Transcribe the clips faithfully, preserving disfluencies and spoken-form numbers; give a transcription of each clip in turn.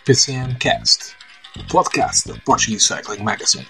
P C M Cast, o podcast da Portuguese Cycling Magazine.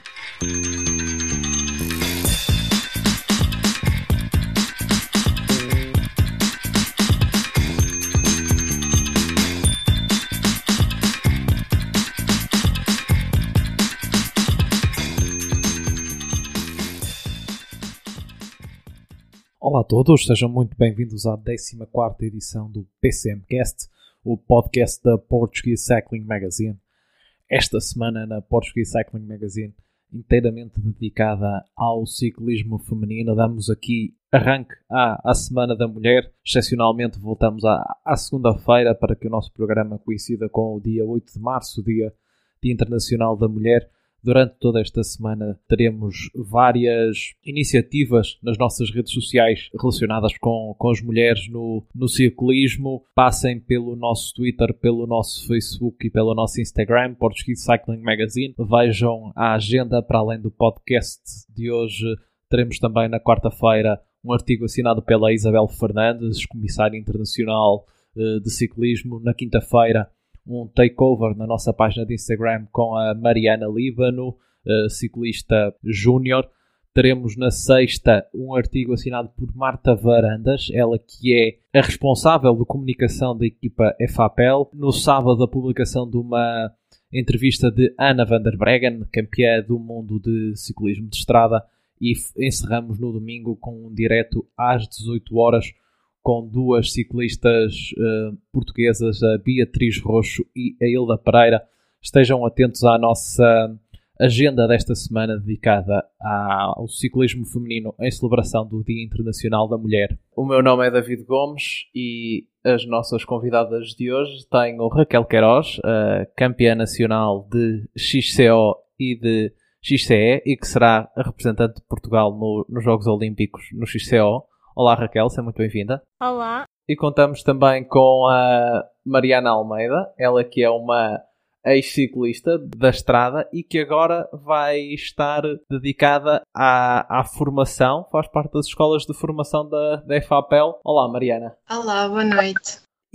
Olá a todos, sejam muito bem-vindos à décima quarta edição do P C M Cast, o podcast da Portuguese Cycling Magazine. Esta semana na Portuguese Cycling Magazine, inteiramente dedicada ao ciclismo feminino, damos aqui arranque à, à Semana da Mulher. Excepcionalmente voltamos à, à segunda-feira para que o nosso programa coincida com o dia oito de março, o Dia, dia Internacional da Mulher. Durante toda esta semana teremos várias iniciativas nas nossas redes sociais relacionadas com, com as mulheres no, no ciclismo. Passem pelo nosso Twitter, pelo nosso Facebook e pelo nosso Instagram, Portuguese Cycling Magazine. Vejam a agenda para além do podcast de hoje. Teremos também na quarta-feira um artigo assinado pela Isabel Fernandes, comissária internacional uh, de ciclismo. Na quinta-feira, um takeover na nossa página de Instagram com a Mariana Líbano, uh, ciclista júnior. Teremos na sexta um artigo assinado por Marta Varandas, ela que é a responsável de comunicação da equipa F A P E L. No sábado, a publicação de uma entrevista de Anna van der Breggen, campeã do mundo de ciclismo de estrada. E encerramos no domingo com um direto às dezoito horas com duas ciclistas uh, portuguesas, a Beatriz Roxo e a Hilda Pereira. Estejam atentos à nossa agenda desta semana dedicada ao ciclismo feminino em celebração do Dia Internacional da Mulher. O meu nome é David Gomes e as nossas convidadas de hoje tenho Raquel Queiroz, a campeã nacional de X C O e de X C E e que será a representante de Portugal no, nos Jogos Olímpicos no X C O. Olá Raquel, seja muito bem-vinda. Olá. E contamos também com a Mariana Almeida, ela que é uma ex-ciclista da estrada e que agora vai estar dedicada à, à formação, faz parte das escolas de formação da, da F A P E L. Olá Mariana. Olá, boa noite.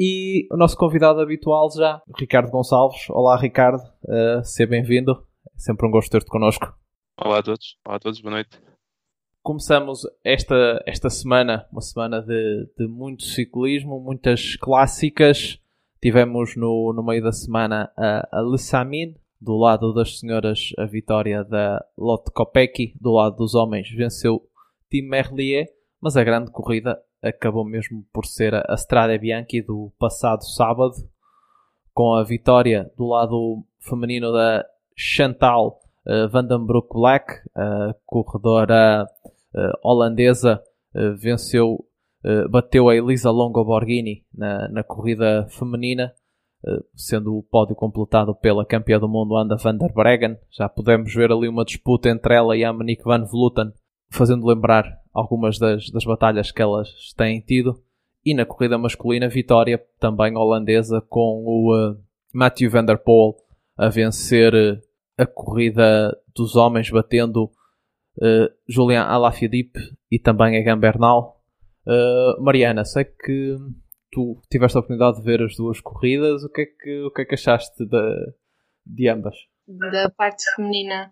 E o nosso convidado habitual já, Ricardo Gonçalves. Olá Ricardo, uh, seja bem-vindo, é sempre um gosto ter-te connosco. Olá a todos, olá a todos, boa noite. Começamos esta, esta semana, uma semana de, de muito ciclismo, muitas clássicas. Tivemos no, no meio da semana a, a Le Samyn, do lado das senhoras a vitória da Lotte Kopecky, do lado dos homens venceu Tim Merlier, mas a grande corrida acabou mesmo por ser a Strade Bianche do passado sábado, com a vitória do lado feminino da Chantal uh, Van den Broek-Black, a corredora Uh, holandesa, uh, venceu, uh, bateu a Elisa Longo Borghini na, na corrida feminina, uh, sendo o pódio completado pela campeã do mundo Anna van der Breggen. Já podemos ver ali uma disputa entre ela e a Monique van Vleuten, fazendo lembrar algumas das, das batalhas que elas têm tido. E na corrida masculina, vitória também holandesa, com o uh, Mathieu van der Poel a vencer uh, a corrida dos homens, batendo Uh, Julian Alaphilippe e também Egan Bernal. Uh, Mariana, sei que tu tiveste a oportunidade de ver as duas corridas. O que é que, o que, é que achaste de, de ambas? Da parte feminina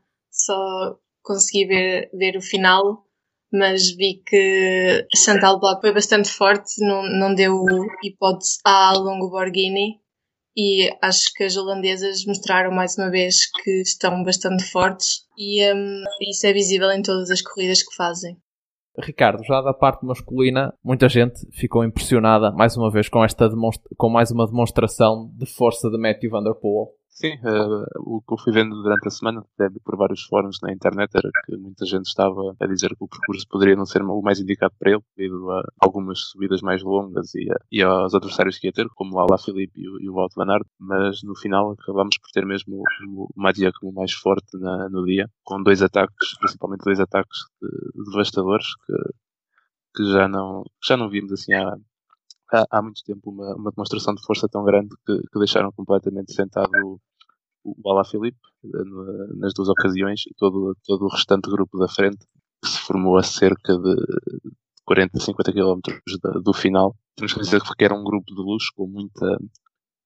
só consegui ver, ver o final, mas vi que a Chantal Black foi bastante forte, não, não deu hipótese à Longo Borghini. E acho que as holandesas mostraram mais uma vez que estão bastante fortes e um, isso é visível em todas as corridas que fazem. Ricardo, já da parte masculina, muita gente ficou impressionada mais uma vez com, esta demonstra- com mais uma demonstração de força de Mathieu van der Poel. Sim, uh, o que eu fui vendo durante a semana, deve por vários fóruns na internet, era que muita gente estava a dizer que o percurso poderia não ser o mais indicado para ele, devido a algumas subidas mais longas e, a, e aos adversários que ia ter, como o Alaphilippe e o, e o Wout van Aert, mas no final acabámos por ter mesmo o, o Mathieu como mais forte na, no dia, com dois ataques, principalmente dois ataques de, devastadores, que, que, já não, que já não vimos assim há... Há, há muito tempo uma, uma demonstração de força tão grande que, que deixaram completamente sentado o, o Alaphilippe no, nas duas ocasiões e todo, todo o restante grupo da frente, que se formou a cerca de quarenta, cinquenta quilómetros do final. Temos que dizer que era um grupo de luxo com muita,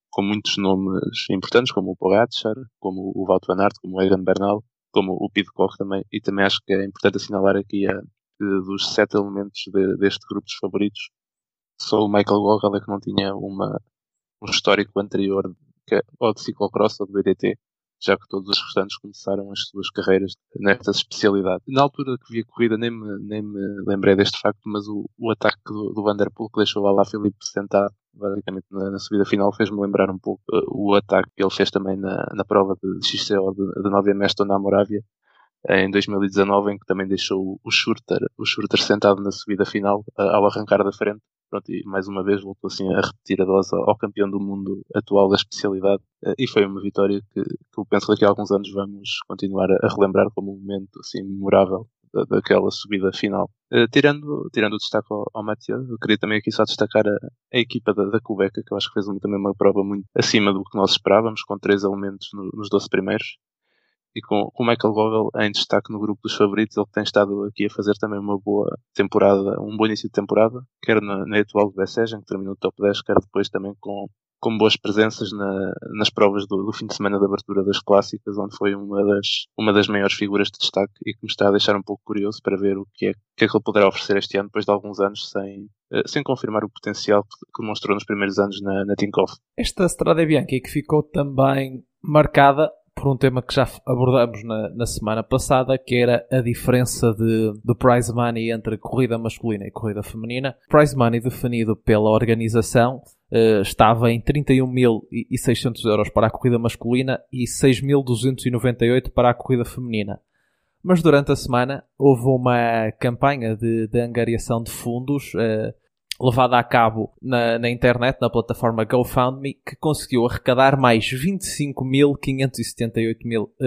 com muitos nomes importantes, como o Pogacar, como o Wout van Aert, como o Egan Bernal, como o Pidcock também. E também acho que é importante assinalar aqui a, que dos sete elementos de, deste grupo dos favoritos, só o Michael Gogel é que não tinha uma, um histórico anterior que, ou de ciclocross ou de B T T, já que todos os restantes começaram as suas carreiras nesta especialidade. Na altura que vi a corrida nem me, nem me lembrei deste facto, mas o, o ataque do, do Van der Poel que deixou o Alaphilippe sentado basicamente na, na subida final fez-me lembrar um pouco uh, o ataque que ele fez também na, na prova de X C O de, de Nove Mesto na Moravia em dois mil e dezanove, em que também deixou o Schurter, o Schurter sentado na subida final uh, ao arrancar da frente. Pronto, e mais uma vez voltou assim a repetir a dose ao campeão do mundo atual da especialidade, uh, e foi uma vitória que, que eu penso que daqui a alguns anos vamos continuar a, a relembrar como um momento assim memorável da, daquela subida final. Uh, tirando, tirando o destaque ao, ao Mathieu, eu queria também aqui só destacar a, a equipa da, da Quebec, que eu acho que fez uma, também uma prova muito acima do que nós esperávamos, com três elementos no, nos doze primeiros. E com, com o Michael Gogel em destaque no grupo dos favoritos, ele tem estado aqui a fazer também uma boa temporada, um bom início de temporada, quer na, na atual do Bessèges, que terminou no top dez, quer depois também com, com boas presenças na, nas provas do, do fim de semana de abertura das clássicas, onde foi uma das, uma das maiores figuras de destaque e que me está a deixar um pouco curioso para ver o que é, que é que ele poderá oferecer este ano, depois de alguns anos sem, sem confirmar o potencial que, que demonstrou nos primeiros anos na, na Tinkoff. Esta Strade Bianche que ficou também marcada por um tema que já abordamos na, na semana passada, que era a diferença de, de prize money entre corrida masculina e corrida feminina. Prize money definido pela organização uh, estava em trinta e um mil e seiscentos euros para a corrida masculina e seis mil duzentos e noventa e oito para a corrida feminina. Mas durante a semana houve uma campanha de, de angariação de fundos uh, levada a cabo na, na internet, na plataforma GoFundMe, que conseguiu arrecadar mais vinte e cinco mil quinhentos e setenta e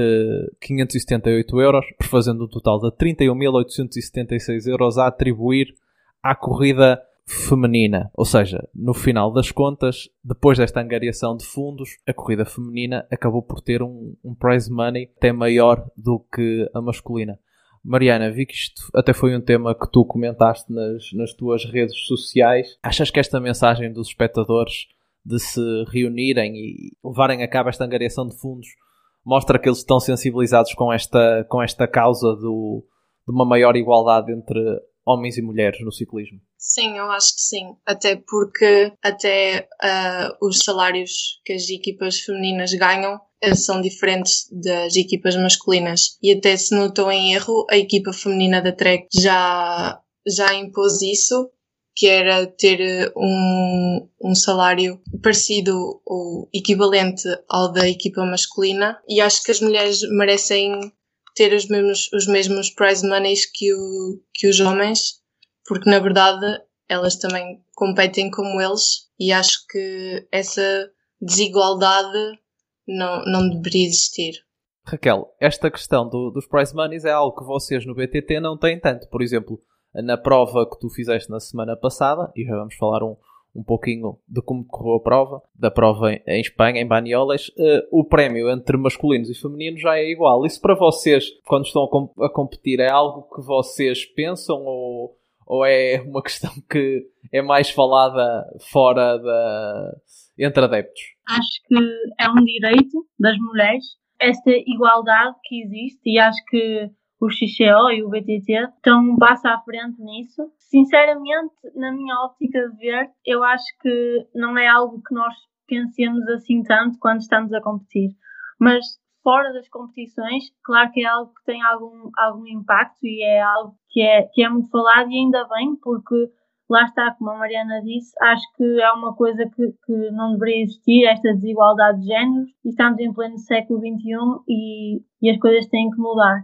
oito euros, fazendo um total de trinta e um mil oitocentos e setenta e seis euros a atribuir à corrida feminina. Ou seja, no final das contas, depois desta angariação de fundos, a corrida feminina acabou por ter um, um prize money até maior do que a masculina. Mariana, vi que isto até foi um tema que tu comentaste nas, nas tuas redes sociais. Achas que esta mensagem dos espectadores de se reunirem e levarem a cabo esta angariação de fundos mostra que eles estão sensibilizados com esta, com esta causa do, de uma maior igualdade entre homens e mulheres no ciclismo? Sim, eu acho que sim. Até porque até uh, os salários que as equipas femininas ganham são diferentes das equipas masculinas. E até se não estou em erro, a equipa feminina da Trek já, já impôs isso, que era ter um, um salário parecido ou equivalente ao da equipa masculina. E acho que as mulheres merecem ter os mesmos, os mesmos prize monies que, o, que os homens, porque na verdade elas também competem como eles, e acho que essa desigualdade não, não deveria existir. Raquel, esta questão do, dos prize monies é algo que vocês no B T T não têm tanto. Por exemplo, na prova que tu fizeste na semana passada, e já vamos falar um, um pouquinho de como correu a prova, da prova em, em Espanha, em Banyoles, uh, o prémio entre masculinos e femininos já é igual. Isso para vocês, quando estão a, com, a competir, é algo que vocês pensam ou, ou é uma questão que é mais falada fora da... entre adeptos? Acho que é um direito das mulheres esta igualdade que existe, e acho que o X C O e o B T T estão um passo à frente nisso. Sinceramente, na minha óptica de ver, eu acho que não é algo que nós pensemos assim tanto quando estamos a competir. Mas fora das competições, claro que é algo que tem algum, algum impacto e é algo que é, que é muito falado, e ainda bem, porque lá está, como a Mariana disse, acho que é uma coisa que, que não deveria existir, esta desigualdade de géneros, e estamos em pleno século vinte e um e, e as coisas têm que mudar.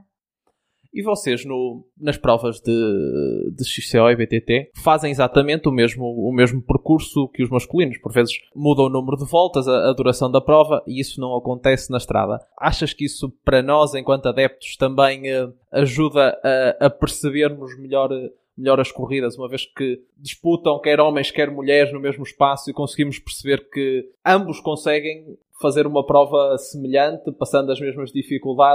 E vocês, no, nas provas de, de X C O e B T T, fazem exatamente o mesmo, o mesmo percurso que os masculinos. Por vezes mudam o número de voltas, a, a duração da prova, e isso não acontece na estrada. Achas que isso, para nós, enquanto adeptos, também eh, ajuda a, a percebermos melhor, melhor as corridas, uma vez que disputam quer homens, quer mulheres no mesmo espaço, e conseguimos perceber que ambos conseguem fazer uma prova semelhante, passando as mesmas dificuldades,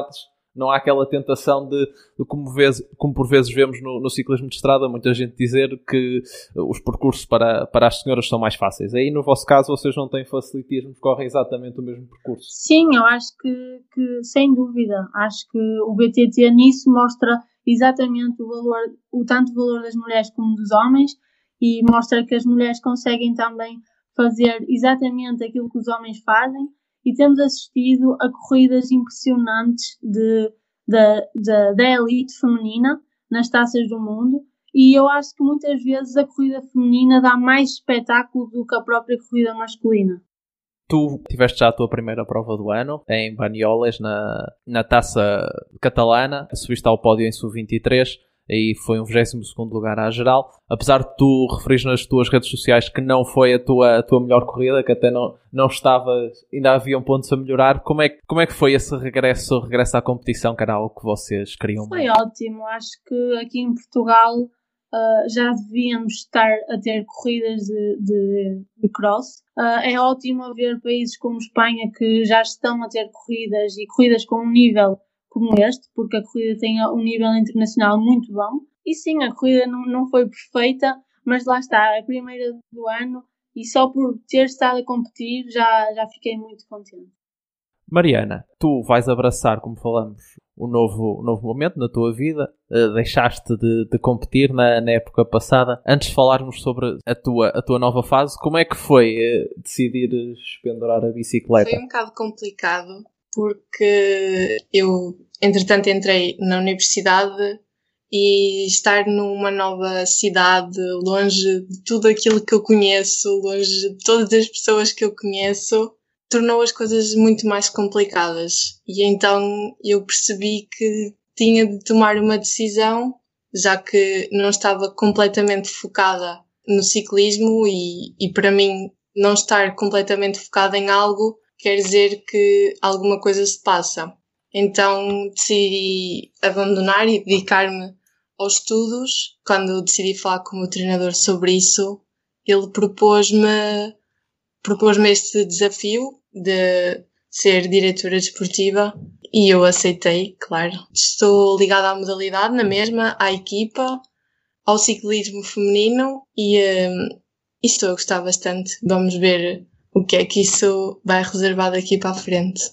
não há aquela tentação de, de como, vez, como por vezes vemos no, no ciclismo de estrada, muita gente dizer que os percursos para, para as senhoras são mais fáceis. Aí no vosso caso vocês não têm facilitismo, correm exatamente o mesmo percurso. Sim, eu acho que, que sem dúvida, acho que o B T T nisso mostra exatamente o valor, o tanto valor das mulheres como dos homens, e mostra que as mulheres conseguem também fazer exatamente aquilo que os homens fazem, e temos assistido a corridas impressionantes de, de, de, da elite feminina nas taças do mundo, e eu acho que muitas vezes a corrida feminina dá mais espetáculo do que a própria corrida masculina. Tu tiveste já a tua primeira prova do ano, em Banyoles, na, na taça catalana, subiste ao pódio em sub vinte e três, aí foi um vigésimo segundo lugar à geral. Apesar de tu referires nas tuas redes sociais que não foi a tua, a tua melhor corrida, que até não, não estava, ainda haviam pontos a melhorar, como é, como é que foi esse regresso, regresso à competição, que era algo que vocês queriam? Foi ótimo, acho que aqui em Portugal uh, já devíamos estar a ter corridas de, de, de cross. Uh, é ótimo ver países como Espanha que já estão a ter corridas, e corridas com um nível como este, porque a corrida tem um nível internacional muito bom. E sim, a corrida não, não foi perfeita, mas lá está, a primeira do ano, e só por ter estado a competir já, já fiquei muito contente. Mariana, tu vais abraçar, como falamos, um novo, um novo momento na tua vida, uh, deixaste de, de competir na, na época passada. Antes de falarmos sobre a tua, a tua nova fase, como é que foi uh, decidir pendurar a bicicleta? Foi um bocado complicado, porque eu, entretanto, entrei na universidade, e estar numa nova cidade, longe de tudo aquilo que eu conheço, longe de todas as pessoas que eu conheço, tornou as coisas muito mais complicadas. E então eu percebi que tinha de tomar uma decisão, já que não estava completamente focada no ciclismo, e, e para mim não estar completamente focada em algo quer dizer que alguma coisa se passa. Então decidi abandonar e dedicar-me aos estudos. Quando decidi falar com o meu treinador sobre isso, ele propôs-me, propôs-me este desafio de ser diretora desportiva, e eu aceitei, claro. Estou ligada à modalidade, na mesma, à equipa, ao ciclismo feminino, e, um, e estou a gostar bastante. Vamos ver o que é que isso vai reservar daqui para a frente.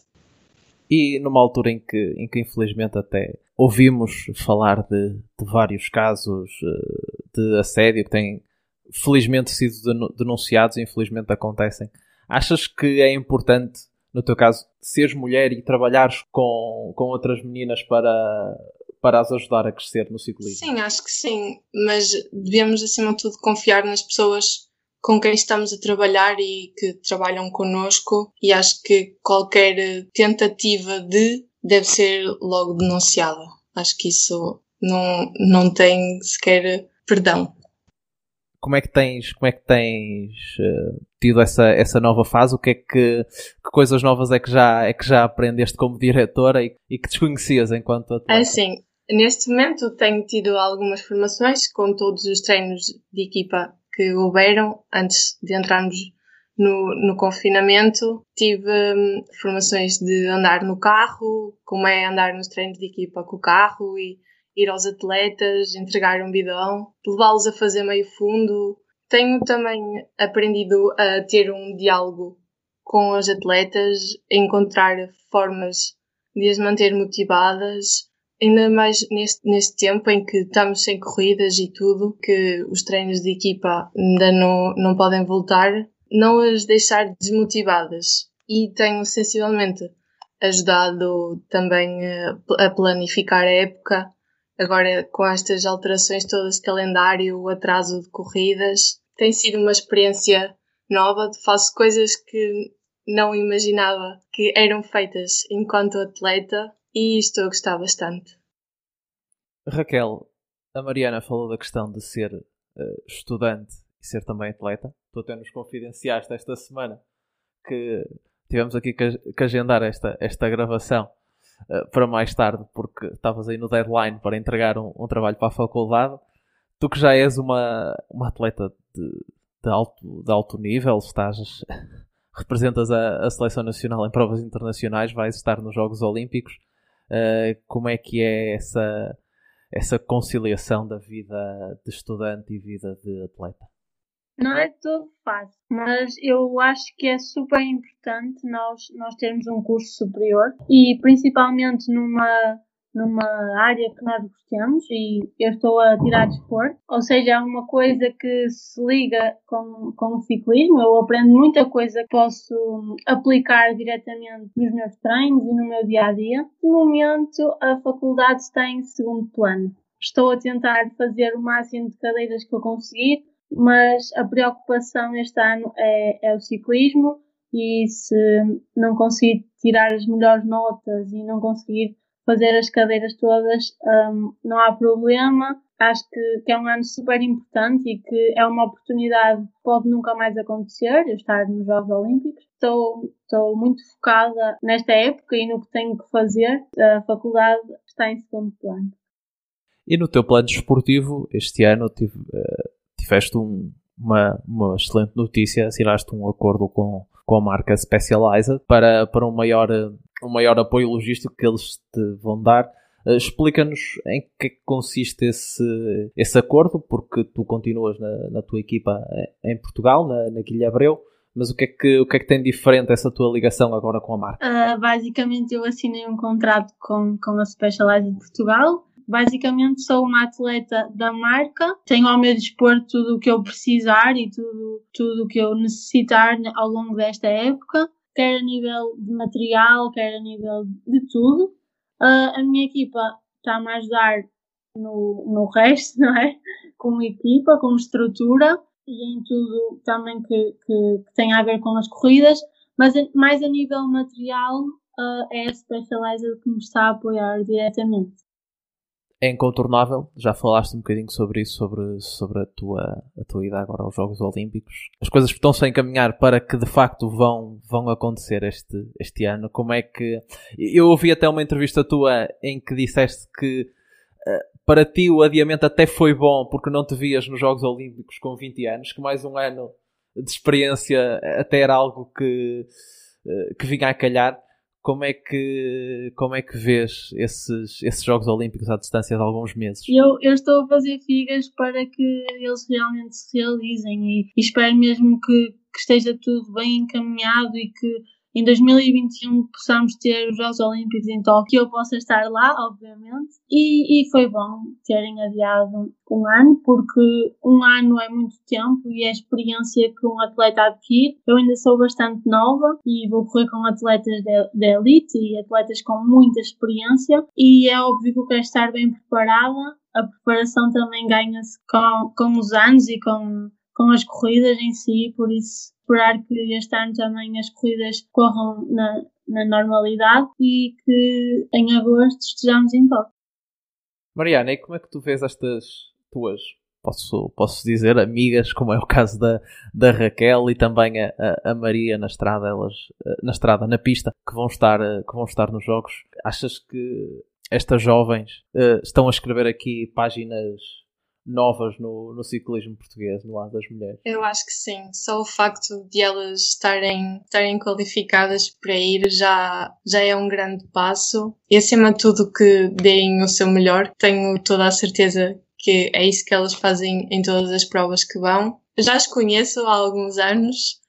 E numa altura em que, em que infelizmente até ouvimos falar de, de vários casos de assédio que têm felizmente sido denunciados e infelizmente acontecem, achas que é importante, no teu caso, seres mulher e trabalhares com, com outras meninas para, para as ajudar a crescer no ciclismo? Sim, acho que sim, mas devemos acima de tudo confiar nas pessoas com quem estamos a trabalhar e que trabalham connosco, e acho que qualquer tentativa de deve ser logo denunciada. Acho que isso não, não tem sequer perdão. Como é que tens, como é que tens uh, tido essa, essa nova fase? O que é que, que coisas novas é que já, é que já aprendeste como diretora e, e que desconhecias enquanto atleta? É assim, neste momento tenho tido algumas formações com todos os treinos de equipa que houveram antes de entrarmos no, no confinamento. Tive hum, formações de andar no carro, como é andar nos treinos de equipa com o carro, e ir aos atletas, entregar um bidão, levá-los a fazer meio fundo. Tenho também aprendido a ter um diálogo com os atletas, a encontrar formas de as manter motivadas, ainda mais neste, neste tempo em que estamos sem corridas e tudo, que os treinos de equipa ainda não, não podem voltar, não as deixar desmotivadas. E tenho sensivelmente ajudado também a, a planificar a época. Agora, com estas alterações todas de calendário, o atraso de corridas, tem sido uma experiência nova. Faço coisas que não imaginava que eram feitas enquanto atleta, e estou a gostar bastante. Raquel, a Mariana falou da questão de ser uh, estudante e ser também atleta. Tu até nos confidenciaste esta semana que tivemos aqui que, que agendar esta, esta gravação uh, para mais tarde, porque estavas aí no deadline para entregar um, um trabalho para a faculdade. Tu que já és uma, uma atleta de, de, alto, de alto nível, estás, representas a, a Seleção Nacional em provas internacionais, vais estar nos Jogos Olímpicos. Uh, como é que é essa, essa conciliação da vida de estudante e vida de atleta? Não é todo fácil, mas eu acho que é super importante nós, nós termos um curso superior e principalmente numa, numa área que nós gostamos, e eu estou a tirar desporto, ou seja, é uma coisa que se liga com, com o ciclismo. Eu aprendo muita coisa que posso aplicar diretamente nos meus treinos e no meu dia-a-dia. No momento, a faculdade está em segundo plano. Estou a tentar fazer o máximo de cadeiras que eu conseguir, mas a preocupação este ano é, é o ciclismo, e se não conseguir tirar as melhores notas e não conseguir fazer as cadeiras todas, um, não há problema. Acho que, que é um ano super importante e que é uma oportunidade que pode nunca mais acontecer, eu estar nos Jogos Olímpicos. Estou, estou muito focada nesta época e no que tenho que fazer. A faculdade está em segundo plano. E no teu plano desportivo, este ano tive, uh, tiveste um, uma, uma excelente notícia, assinaste um acordo com, com a marca Specialized para, para um maior... um maior apoio logístico que eles te vão dar. Uh, explica-nos em que é que consiste esse, esse acordo, porque tu continuas na, na tua equipa em Portugal, na, na Guilherme Abreu, mas o que, é que, o que é que tem diferente essa tua ligação agora com a marca? Uh, basicamente eu assinei um contrato com, com a Specialized de Portugal. Basicamente sou uma atleta da marca, tenho ao meu dispor tudo o que eu precisar e tudo, tudo o que eu necessitar ao longo desta época, quer a nível de material, quer a nível de tudo. Uh, a minha equipa está-me a ajudar no, no resto, não é? Como equipa, como estrutura e em tudo também que, que, que tem a ver com as corridas, mas mais a nível material uh, é a Specialized que me está a apoiar diretamente. É incontornável, já falaste um bocadinho sobre isso, sobre, sobre a, tua, a tua ida agora aos Jogos Olímpicos. As coisas estão-se a encaminhar para que de facto vão, vão acontecer este, este ano. Como é que... Eu ouvi até uma entrevista tua em que disseste que uh, para ti o adiamento até foi bom porque não te vias nos Jogos Olímpicos com vinte anos, que mais um ano de experiência até era algo que, uh, que vinha a calhar. Como é que, como é que vês esses, esses Jogos Olímpicos à distância de alguns meses? Eu, eu estou a fazer figas para que eles realmente se realizem e, e espero mesmo que, que esteja tudo bem encaminhado e que em dois mil e vinte e um possamos ter os Jogos Olímpicos em Tóquio, que eu possa estar lá, obviamente. E, e foi bom terem adiado um ano, porque um ano é muito tempo e é a experiência que um atleta adquire. Eu ainda sou bastante nova e vou correr com atletas da elite e atletas com muita experiência, e é óbvio que eu quero estar bem preparada. A preparação também ganha-se com, com os anos e com, com as corridas em si, por isso esperar que este ano também as corridas corram na, na normalidade e que em agosto estejamos em Tóquio. Mariana, e como é que tu vês estas tuas, posso, posso dizer, amigas, como é o caso da, da Raquel e também a, a, a Maria na estrada, elas, na estrada, na pista, que vão estar, que vão estar nos Jogos? Achas que estas jovens uh, estão a escrever aqui páginas novas no, no ciclismo português, no lado das mulheres? Eu acho que sim. Só o facto de elas estarem, estarem qualificadas para ir já, já é um grande passo. E acima de tudo que deem o seu melhor. Tenho toda a certeza que é isso que elas fazem em todas as provas que vão. Já as conheço há alguns anos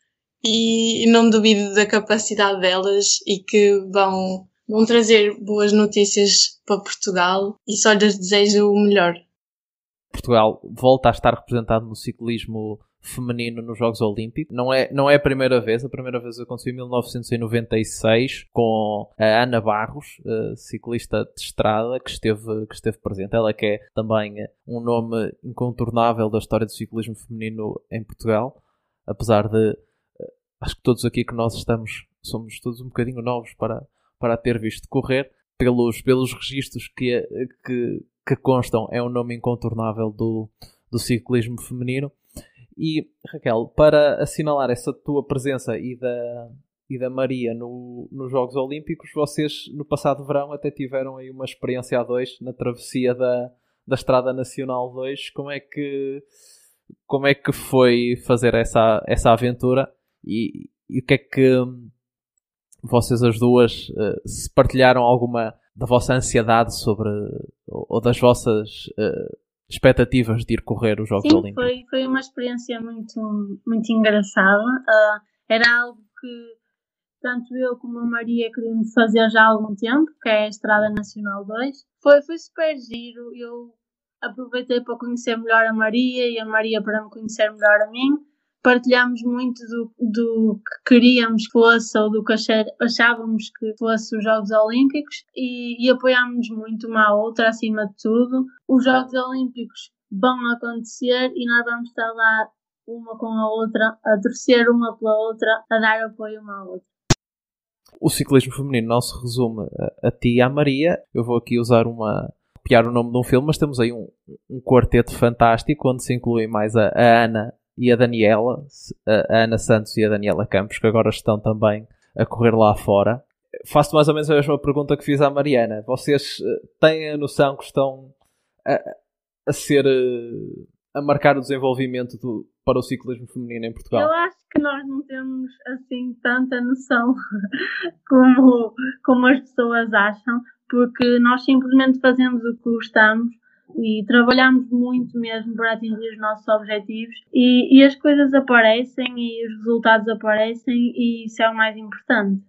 e não duvido da capacidade delas e que vão, vão trazer boas notícias para Portugal, e só lhes desejo o melhor. Portugal volta a estar representado no ciclismo feminino nos Jogos Olímpicos. Não é, não é a primeira vez. A primeira vez aconteceu em mil novecentos e noventa e seis com a Ana Barros, ciclista de estrada, que esteve, que esteve presente. Ela que é também um nome incontornável da história do ciclismo feminino em Portugal. Apesar de, acho que todos aqui que nós estamos, somos todos um bocadinho novos para, para a ter visto correr. Pelos, pelos registros que, que que constam, é um nome incontornável do, do ciclismo feminino. E, Raquel, para assinalar essa tua presença e da, e da Maria no, nos Jogos Olímpicos, vocês no passado verão até tiveram aí uma experiência a dois na travessia da, da Estrada Nacional dois. Como é que, como é que foi fazer essa, essa aventura? E, e o que é que vocês as duas, se partilharam alguma da vossa ansiedade sobre, ou, ou das vossas uh, expectativas de ir correr os Jogos Sim, Olímpicos? Sim, foi, foi uma experiência muito, muito engraçada. Uh, era algo que tanto eu como a Maria queríamos fazer já há algum tempo, que é a Estrada Nacional dois. Foi, foi super giro. Eu aproveitei para conhecer melhor a Maria e a Maria para me conhecer melhor a mim. Partilhámos muito do, do que queríamos que fosse ou do que achávamos que fosse os Jogos Olímpicos e, e apoiámos muito uma à outra acima de tudo. Os Jogos Olímpicos vão acontecer e nós vamos estar lá uma com a outra, a torcer uma pela outra, a dar apoio uma à outra. O ciclismo feminino não se resume a, a ti e à Maria. Eu vou aqui usar uma... copiar o nome de um filme, mas temos aí um, um quarteto fantástico onde se incluem mais a, a Ana e a Daniela, a Ana Santos e a Daniela Campos, que agora estão também a correr lá fora. Faço mais ou menos a mesma pergunta que fiz à Mariana. Vocês têm a noção que estão a, a ser... a marcar o desenvolvimento do, para o ciclismo feminino em Portugal? Eu acho que nós não temos assim tanta noção como, como as pessoas acham, porque nós simplesmente fazemos o que gostamos e trabalhamos muito mesmo para atingir os nossos objetivos e, e as coisas aparecem e os resultados aparecem e isso é o mais importante.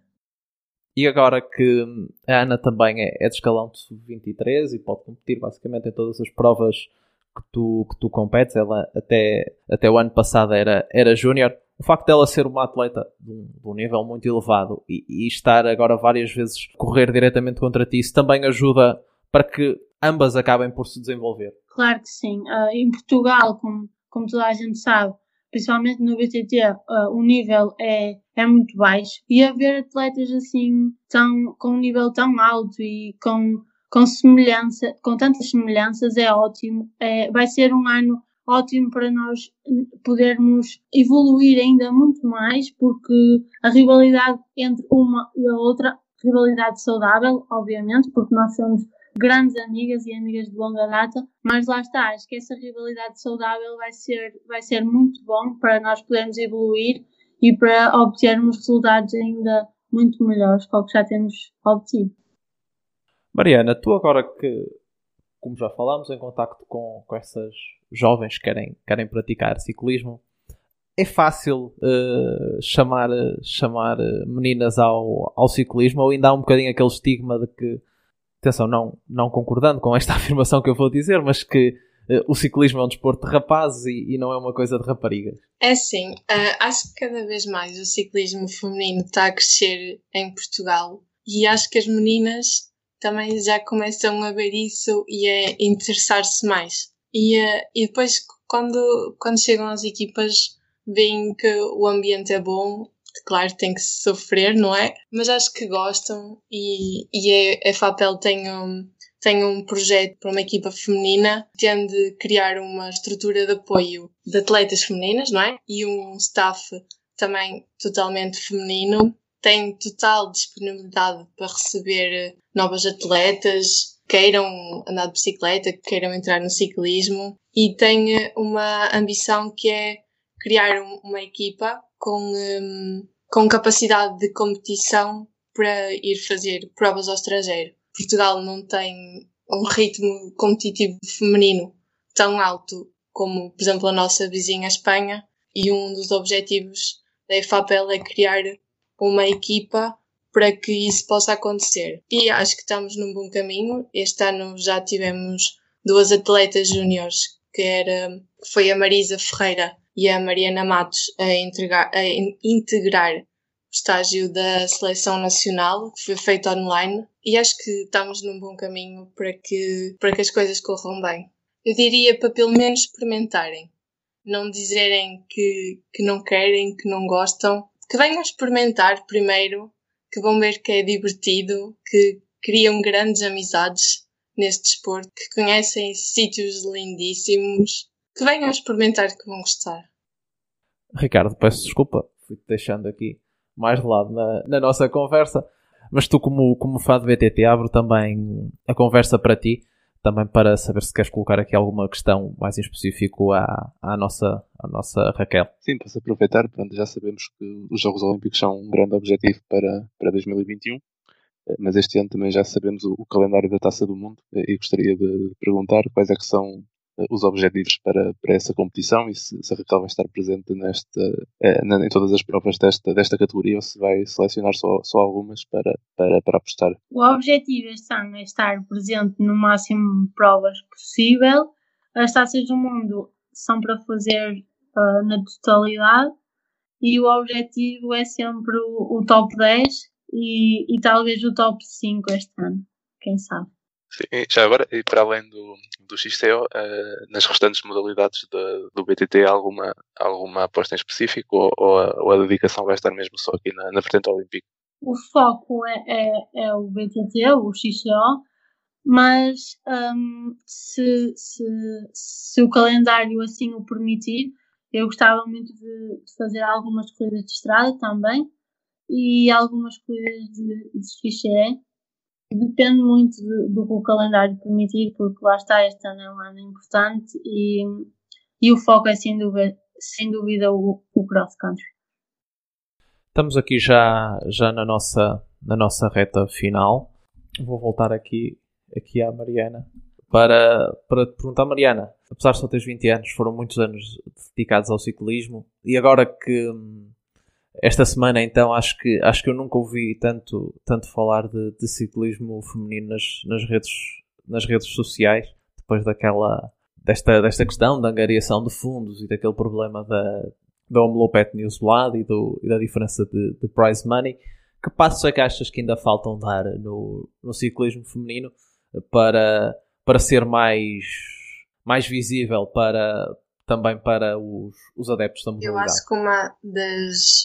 E agora que a Ana também é, é de escalão de sub vinte e três e pode competir basicamente em todas as provas que tu, que tu competes, ela até, até o ano passado era, era júnior, o facto dela ser uma atleta de um, de um nível muito elevado e, e estar agora várias vezes correr diretamente contra ti, isso também ajuda para que ambas acabem por se desenvolver? Claro que sim. Uh, em Portugal, como, como toda a gente sabe, principalmente no B T T, uh, o nível é, é muito baixo e haver atletas assim tão, com um nível tão alto e com com semelhança, com tantas semelhanças é ótimo. É, vai ser um ano ótimo para nós podermos evoluir ainda muito mais, porque a rivalidade entre uma e a outra, rivalidade saudável, obviamente, porque nós somos grandes amigas e amigas de longa data, mas lá está, acho que essa rivalidade saudável vai ser, vai ser muito bom para nós podermos evoluir e para obtermos resultados ainda muito melhores que o que já temos obtido. Mariana, tu agora que, como já falámos, em contacto com, com essas jovens que querem, querem praticar ciclismo, é fácil uh, chamar, chamar meninas ao, ao ciclismo ou ainda há um bocadinho aquele estigma de que, atenção, não, não concordando com esta afirmação que eu vou dizer, mas que uh, o ciclismo é um desporto de rapazes e, e não é uma coisa de raparigas? É sim, uh, acho que cada vez mais o ciclismo feminino está a crescer em Portugal e acho que as meninas também já começam a ver isso e a interessar-se mais. E, uh, e depois, quando, quando chegam às equipas, veem que o ambiente é bom, claro, tem que se sofrer, não é? Mas acho que gostam e, e a, a FAPEL tem um, tem um projeto para uma equipa feminina, tende a criar uma estrutura de apoio de atletas femininas, não é? E um staff também totalmente feminino. Tem total disponibilidade para receber novas atletas, queiram andar de bicicleta, queiram entrar no ciclismo e tem uma ambição que é criar uma equipa com, um, com capacidade de competição para ir fazer provas ao estrangeiro. Portugal não tem um ritmo competitivo feminino tão alto como, por exemplo, a nossa vizinha Espanha e um dos objetivos da FAPEL é criar uma equipa para que isso possa acontecer. E acho que estamos num bom caminho. Este ano já tivemos duas atletas júniores, que era, foi a Marisa Ferreira e a Mariana Matos, a, entregar, a integrar o estágio da Seleção Nacional, que foi feito online. E acho que estamos num bom caminho para que, para que as coisas corram bem. Eu diria para pelo menos experimentarem. Não dizerem que, que não querem, que não gostam. Que venham experimentar primeiro, que vão ver que é divertido, que criam grandes amizades neste desporto, que conhecem sítios lindíssimos, que venham experimentar que vão gostar. Ricardo, peço desculpa, fui-te deixando aqui mais de lado na, na nossa conversa, mas tu como, como fã de B T T abro também a conversa para ti, também para saber se queres colocar aqui alguma questão mais em específico à, à, nossa, à nossa Raquel. Sim, para se aproveitar, pronto, já sabemos que os Jogos Olímpicos são um grande objetivo para, para dois mil e vinte e um mas este ano também já sabemos o, o calendário da Taça do Mundo e gostaria de perguntar quais é que são os objetivos para, para essa competição e se, se a Raquel vai estar presente nesta, em todas as provas desta, desta categoria ou se vai selecionar só, só algumas para, para, para apostar. O objetivo este ano é estar presente no máximo de provas possível. As Taças do Mundo são para fazer uh, na totalidade e o objetivo é sempre o, o top dez e, e talvez o top cinco este ano, quem sabe. Sim, já agora, e para além do, do X T O, uh, nas restantes modalidades de, do B T T, há alguma, alguma aposta em específico ou, ou, a, ou a dedicação vai estar mesmo só aqui na, na vertente olímpica? O foco é, é, é o B T T, o X T O, mas um, se, se, se o calendário assim o permitir, eu gostava muito de, de fazer algumas corridas de estrada também e algumas corridas de, de X T E. Depende muito de, do que o calendário permitir, porque lá está, este ano é um ano importante e, e o foco é sem dúvida, sem dúvida o, o cross-country. Estamos aqui já, já na, nossa, na nossa reta final. Vou voltar aqui, aqui à Mariana para, para te perguntar, Mariana, apesar de só teres vinte anos, foram muitos anos dedicados ao ciclismo e agora que esta semana então acho que, acho que eu nunca ouvi tanto, tanto falar de, de ciclismo feminino nas, nas, redes, nas redes sociais, depois daquela, desta, desta questão da angariação de fundos e daquele problema da, da Homelopet News do lado e, do, e da diferença de, de prize money. Que passos é que achas que ainda faltam dar no, no ciclismo feminino para, para ser mais, mais visível para, também para os, os adeptos da modalidade? Eu acho que uma das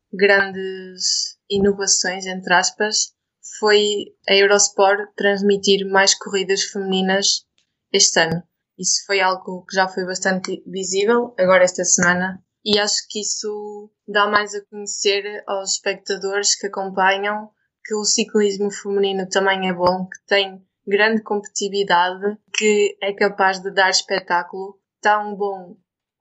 grandes inovações, entre aspas, foi a Eurosport transmitir mais corridas femininas este ano. Isso foi algo que já foi bastante visível agora esta semana e acho que isso dá mais a conhecer aos espectadores que acompanham que o ciclismo feminino também é bom, que tem grande competitividade, que é capaz de dar espetáculo tão bom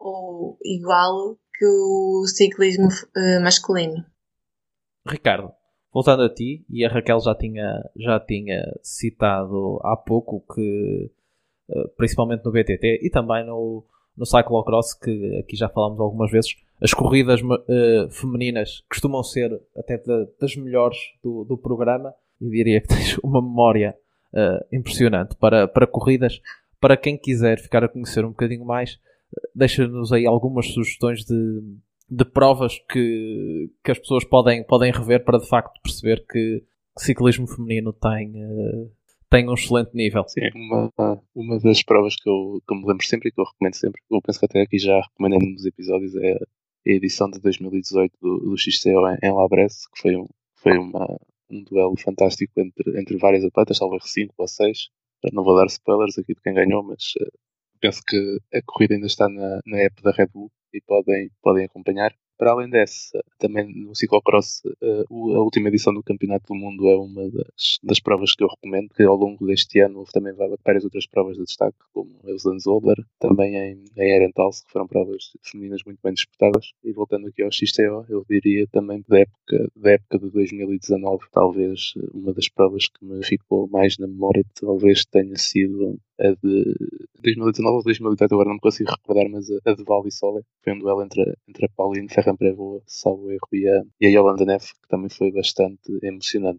ou igual que o ciclismo uh, masculino. Ricardo, voltando a ti, e a Raquel já tinha, já tinha citado há pouco que, uh, principalmente no B T T e também no, no cyclocross, que aqui já falámos algumas vezes, as corridas uh, femininas costumam ser até de, das melhores do, do programa e diria que tens uma memória uh, impressionante para, para corridas. Para quem quiser ficar a conhecer um bocadinho mais, deixa-nos aí algumas sugestões de, de provas que, que as pessoas podem, podem rever para de facto perceber que o ciclismo feminino tem, uh, tem um excelente nível. Sim, uma, uma das provas que eu, que eu me lembro sempre e que eu recomendo sempre, eu penso que até aqui já recomendei nos episódios, é a edição de dois mil e dezoito do, do X C O em, em Labresse, que foi, um, foi uma, um duelo fantástico entre, entre várias atletas, talvez cinco ou seis. Não vou dar spoilers aqui de quem ganhou, mas uh, penso que a corrida ainda está na, na app da Red Bull e podem, podem acompanhar. Para além dessa, também no ciclocross, uh, a última edição do Campeonato do Mundo é uma das, das provas que eu recomendo, que ao longo deste ano houve também várias outras provas de destaque, como a Eusanzoller, também em, em Herentals, que foram provas femininas muito bem disputadas. E voltando aqui ao X T O, eu diria também da época, da época de dois mil e dezanove, talvez uma das provas que me ficou mais na memória, talvez tenha sido a de dois mil e dezanove ou dois mil e dezoito, agora não me consigo recordar, mas a, a de Val di Sole. Foi um duelo entre, entre a Pauline Ferrand-Prévot, salvo erro, e a, e a Yolanda Neff, que também foi bastante emocionante.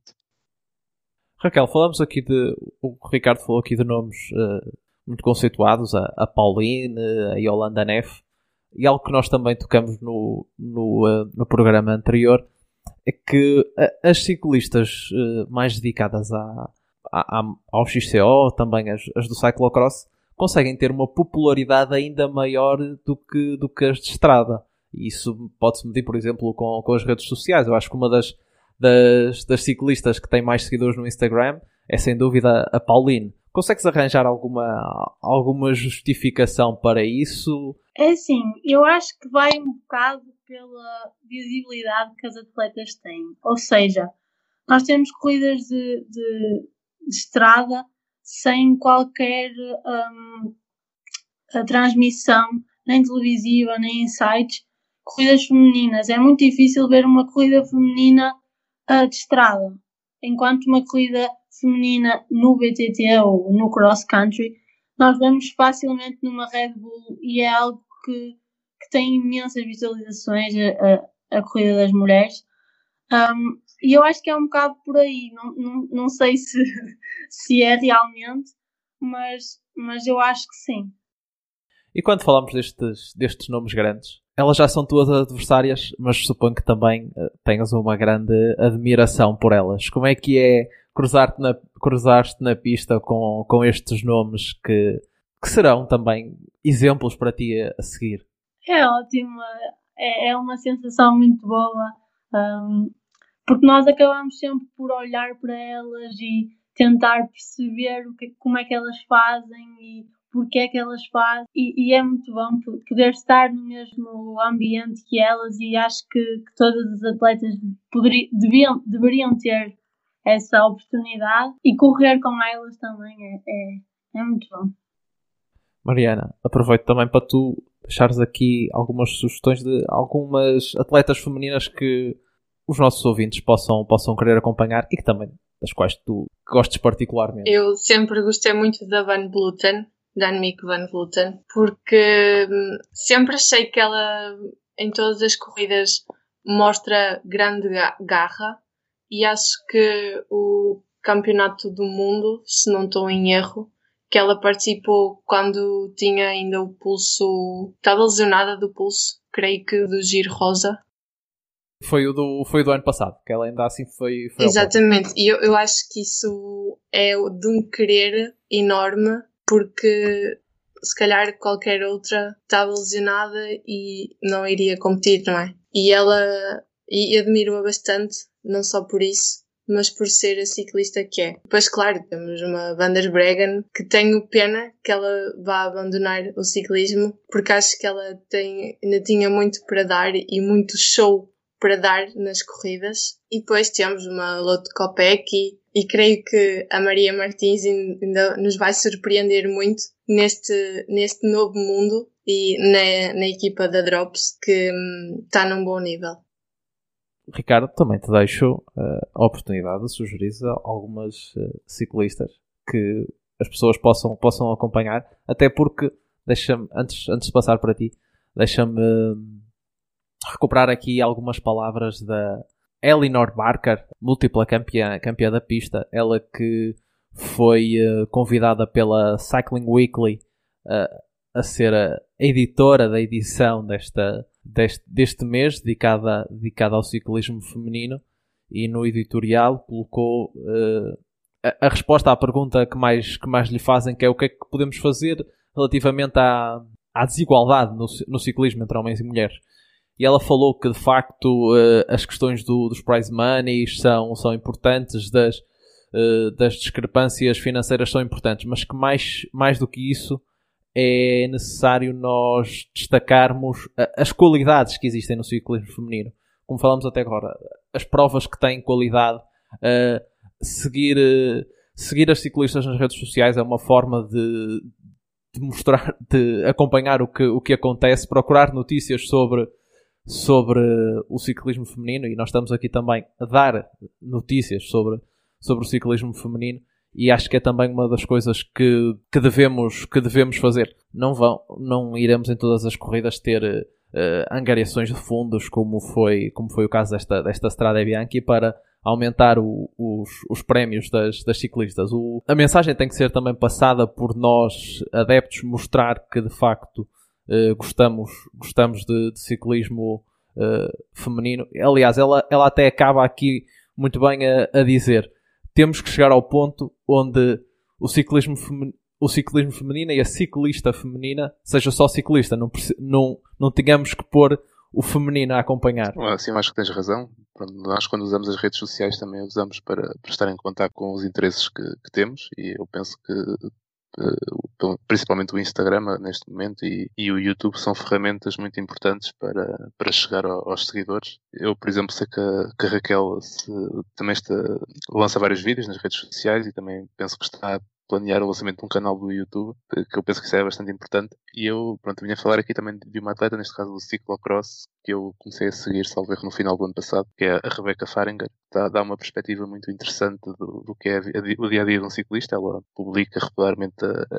Raquel, falamos aqui de... O Ricardo falou aqui de nomes uh, muito conceituados, a, a Pauline, a Yolanda Neff, e algo que nós também tocamos no, no, uh, no programa anterior, é que a, as ciclistas uh, mais dedicadas à, à, ao X C O, também as, as do cyclocross, conseguem ter uma popularidade ainda maior do que, do que as de estrada. E isso pode-se medir, por exemplo, com, com as redes sociais. Eu acho que uma das, das, das ciclistas que tem mais seguidores no Instagram é, sem dúvida, a Pauline. Consegues arranjar alguma, alguma justificação para isso? É assim, eu acho que vai um bocado pela visibilidade que as atletas têm. Ou seja, nós temos corridas de, de, de estrada sem qualquer um, a transmissão, nem televisiva, nem em sites. Corridas femininas. É muito difícil ver uma corrida feminina uh, de estrada. enquanto uma corrida feminina no B T T ou no cross country, nós vemos facilmente numa Red Bull e é algo que, que tem imensas visualizações, a, a, a corrida das mulheres. Um, e eu acho que é um bocado por aí, não, não, não sei se, se é realmente, mas, mas eu acho que sim. E quando falamos destes, destes nomes grandes, elas já são tuas adversárias, mas suponho que também uh, tenhas uma grande admiração por elas. Como é que é cruzar-te na, cruzar-te na pista com, com estes nomes que, que serão também exemplos para ti a, a seguir? É ótimo, é, é uma sensação muito boa, um, porque nós acabamos sempre por olhar para elas e tentar perceber o que, como é que elas fazem e porque é que elas fazem, e, e é muito bom poder estar no mesmo ambiente que elas, e acho que, que todas as atletas poderiam, deviam, deveriam ter essa oportunidade, e correr com elas também é, é, é muito bom. Mariana, aproveito também para tu deixares aqui algumas sugestões de algumas atletas femininas que os nossos ouvintes possam, possam querer acompanhar e que também, das quais tu gostes particularmente. Eu sempre gostei muito da Van Vleuten, da Annemiek van Vleuten, porque sempre achei que ela em todas as corridas mostra grande garra, e acho que o campeonato do mundo, se não estou em erro, que ela participou quando tinha ainda o pulso, estava lesionada do pulso, creio que do Giro Rosa. Foi o do, foi o do ano passado, que ela ainda assim foi... foi Exatamente, e eu, eu acho que isso é de um querer enorme, porque se calhar qualquer outra estava lesionada e não iria competir, não é? E ela, e admiro-a bastante, não só por isso, mas por ser a ciclista que é. Depois, claro, temos uma Van der Breggen, que tenho pena que ela vá abandonar o ciclismo, porque acho que ela tem, ainda tinha muito para dar e muito show para dar nas corridas. E depois temos uma Lotte Kopecky, e creio que a Maria Martins ainda nos vai surpreender muito neste, neste novo mundo e na, na equipa da Drops, que hum, está num bom nível. Ricardo, também te deixo uh, a oportunidade de sugerir algumas uh, ciclistas que as pessoas possam, possam acompanhar, até porque, deixa-me, antes, antes de passar para ti, deixa-me uh, recuperar aqui algumas palavras da Elinor Barker, múltipla campeã, campeã da pista, ela que foi uh, convidada pela Cycling Weekly uh, a ser a editora da edição desta, deste, deste mês, dedicada, dedicada ao ciclismo feminino, e no editorial colocou uh, a, a resposta à pergunta que mais, que mais lhe fazem, que é o que é que podemos fazer relativamente à, à desigualdade no, no ciclismo entre homens e mulheres. E ela falou que, de facto, uh, as questões do, dos prize money são, são importantes, das, uh, das discrepâncias financeiras são importantes, mas que mais, mais do que isso é necessário nós destacarmos as qualidades que existem no ciclismo feminino. Como falamos até agora, as provas que têm qualidade, uh, seguir, uh, seguir as ciclistas nas redes sociais é uma forma de, de mostrar, de acompanhar o que, o que acontece, procurar notícias sobre sobre o ciclismo feminino, e nós estamos aqui também a dar notícias sobre, sobre o ciclismo feminino, e acho que é também uma das coisas que, que, devemos, que devemos fazer. Não, vão, não iremos em todas as corridas ter uh, angariações de fundos, como foi, como foi o caso desta, desta Strade Bianche, para aumentar o, os, os prémios das, das ciclistas. O, a mensagem tem que ser também passada por nós, adeptos, mostrar que de facto Uh, gostamos, gostamos de, de ciclismo uh, feminino. Aliás, ela, ela até acaba aqui muito bem a, a dizer: temos que chegar ao ponto onde o ciclismo, femi- o ciclismo feminino e a ciclista feminina seja só ciclista, não, não, não tenhamos que pôr o feminino a acompanhar. Sim, acho que tens razão. Nós, quando usamos as redes sociais, também usamos para, para estar em contato com os interesses que, que temos, e eu penso que Uh, principalmente o Instagram neste momento e, e o YouTube são ferramentas muito importantes para, para chegar ao, aos seguidores. Eu, por exemplo, sei que a, que a Raquel se, também está, lança vários vídeos nas redes sociais, e também penso que está planear o lançamento de um canal do YouTube, que eu penso que isso é bastante importante. E eu, pronto, vinha falar aqui também de uma atleta, neste caso do ciclocross, que eu comecei a seguir, salvo erro, no final do ano passado, que é a Rebecca Fahringer. Dá, dá uma perspectiva muito interessante do, do que é o dia-a-dia de um ciclista. Ela publica regularmente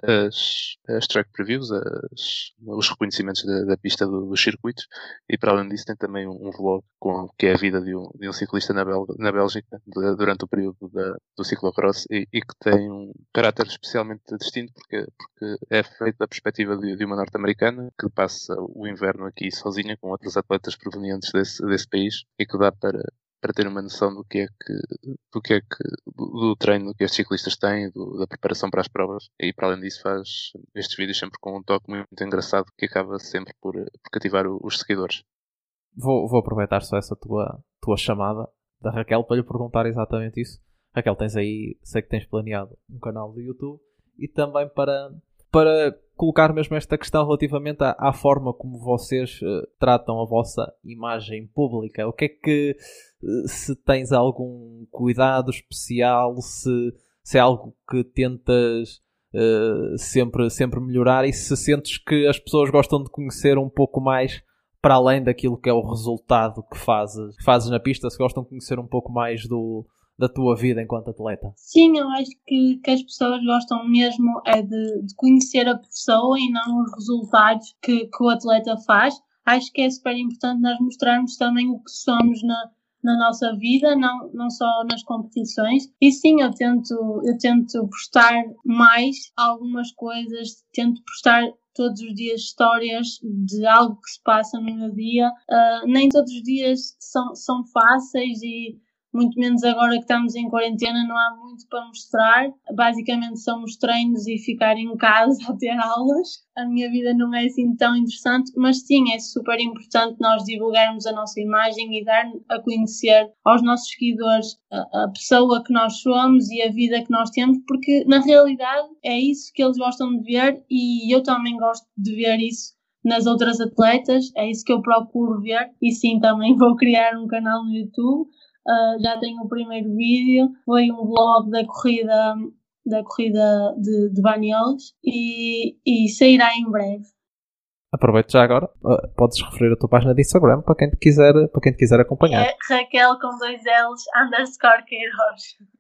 as, as track previews, as, os reconhecimentos da, da pista do, dos circuitos, e para além disso tem também um, um vlog com o que é a vida de um, de um ciclista na, Belga, na Bélgica de, durante o período da, do ciclocross, e, e que tem um caráter especialmente distinto porque, porque é feito da perspectiva de, de uma norte-americana que passa o inverno aqui sozinha com outros atletas provenientes desse, desse país, e que dá para para ter uma noção do que é que do que é que do, do treino que estes ciclistas têm, do, da preparação para as provas, e para além disso faz estes vídeos sempre com um toque muito engraçado que acaba sempre por, por cativar o, os seguidores. Vou, vou aproveitar só essa tua, tua chamada da Raquel para lhe perguntar exatamente isso. Raquel, tens aí, sei que tens planeado um canal do YouTube, e também para, para colocar mesmo esta questão relativamente à, à forma como vocês uh, tratam a vossa imagem pública. O que é que, uh, se tens algum cuidado especial, se, se é algo que tentas uh, sempre, sempre melhorar, e se sentes que as pessoas gostam de conhecer um pouco mais para além daquilo que é o resultado que fazes, que fazes na pista, se gostam de conhecer um pouco mais do, da tua vida enquanto atleta? Sim, eu acho que, que as pessoas gostam mesmo é de, de conhecer a pessoa e não os resultados que, que o atleta faz. Acho que é super importante nós mostrarmos também o que somos na, na nossa vida, não, não só nas competições. E sim, eu tento, eu tento postar mais algumas coisas, tento postar todos os dias histórias de algo que se passa no meu dia. Uh, nem todos os dias são, são fáceis, e muito menos agora que estamos em quarentena, não há muito para mostrar. Basicamente são os treinos e ficar em casa a ter aulas. A minha vida não é assim tão interessante, mas sim, é super importante nós divulgarmos a nossa imagem e dar a conhecer aos nossos seguidores a, a pessoa que nós somos e a vida que nós temos, porque na realidade é isso que eles gostam de ver, e eu também gosto de ver isso nas outras atletas, é isso que eu procuro ver. E sim, também vou criar um canal no YouTube. Uh, já tenho o primeiro vídeo, foi um vlog da corrida, da corrida de, de Banyoles, e, e sairá em breve. Aproveito já agora, uh, podes referir a tua página de Instagram para quem te quiser, para quem te quiser acompanhar. É Raquel com dois L's, underscore Queiroz.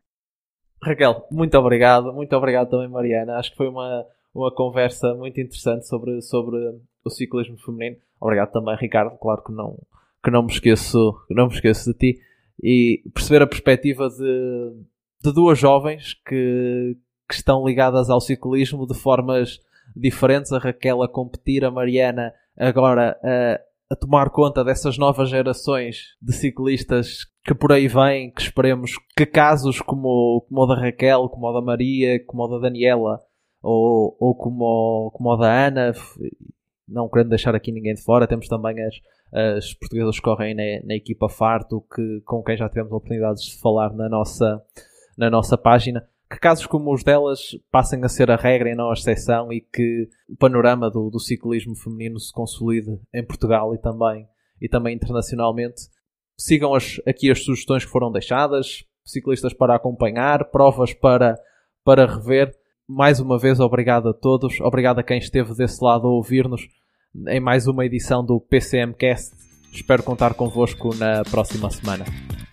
Raquel, muito obrigado, muito obrigado também, Mariana. Acho que foi uma, uma conversa muito interessante sobre, sobre o ciclismo feminino. Obrigado também, Ricardo, claro que não, que não me esqueço, que não me esqueço de ti. E perceber a perspectiva de, de duas jovens que, que estão ligadas ao ciclismo de formas diferentes. A Raquel a competir, a Mariana agora a, a tomar conta dessas novas gerações de ciclistas que por aí vêm, que esperemos que casos como, como o da Raquel, como o da Maria, como o da Daniela, ou, ou como, como o da Ana, não querendo deixar aqui ninguém de fora, temos também as as portuguesas que correm na, na equipa Farto, que, com quem já tivemos oportunidades de falar na nossa, na nossa página, que casos como os delas passem a ser a regra e não a exceção, e que o panorama do, do ciclismo feminino se consolide em Portugal e também, e também internacionalmente. Sigam as, aqui as sugestões que foram deixadas, ciclistas para acompanhar, provas para, para rever. Mais uma vez, obrigado a todos, obrigado a quem esteve desse lado a ouvir-nos em mais uma edição do P C M Cast. Espero contar convosco na próxima semana.